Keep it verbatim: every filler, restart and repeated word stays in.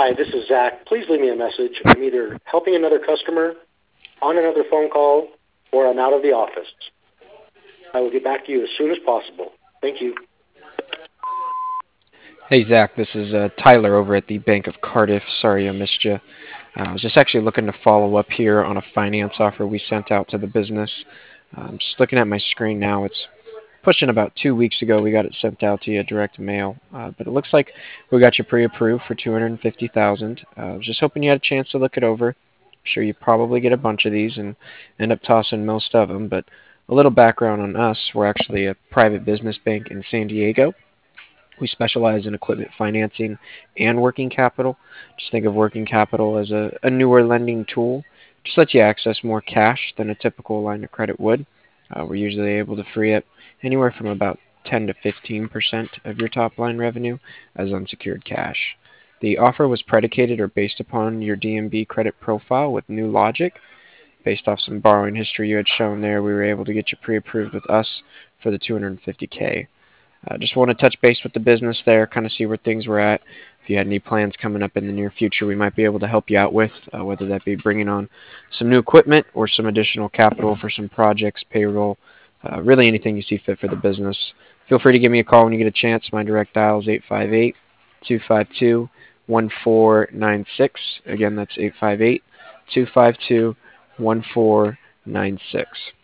Hi, this is Zach. Please leave me a message. I'm either helping another customer, on another phone call, or I'm out of the office. I will get back to you as soon as possible. Thank you. Hey Zach, this is uh, Tyler over at the Bank of Cardiff. Sorry I missed you. Uh, I was just actually looking to follow up here on a finance offer we sent out to the business. Uh, I'm just looking at my screen now. It's pushing about two weeks ago. We got it sent out to you direct mail, uh, but it looks like we got you pre-approved for two hundred fifty thousand dollars. Uh, I was just hoping you had a chance to look it over. I'm sure you probably get a bunch of these and end up tossing most of them. But a little background on us: we're actually a private business bank in San Diego. We specialize in equipment financing and working capital. Just think of working capital as a, a newer lending tool. Just lets you access more cash than a typical line of credit would. Uh, we're usually able to free up anywhere from about ten to fifteen percent of your top line revenue as unsecured cash. The offer was predicated or based upon your D M B credit profile with New Logic. Based off some borrowing history you had shown there, we were able to get you pre-approved with us for the two hundred fifty K. Uh, just want to touch base with the business there, kind of see where things were at. If you had any plans coming up in the near future, we might be able to help you out with, uh, whether that be bringing on some new equipment or some additional capital for some projects, payroll, uh, really anything you see fit for the business. Feel free to give me a call when you get a chance. My direct dial is eight five eight, two five two, one four nine six. Again, that's eight five eight, two five two, one four nine six.